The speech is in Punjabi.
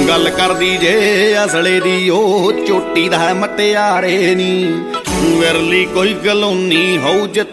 ਗੱਲ ਕਰਦੀ ਜੇ ਅਸਲੇ ਦੀ ਉਹ ਚੋਟੀ ਦਾ ਮਟਿਆਰੇ ਨੀ ਵਿਰਲੀ ਕੋਈ ਗਲੋਨੀ ਹੋਊ ਜੇ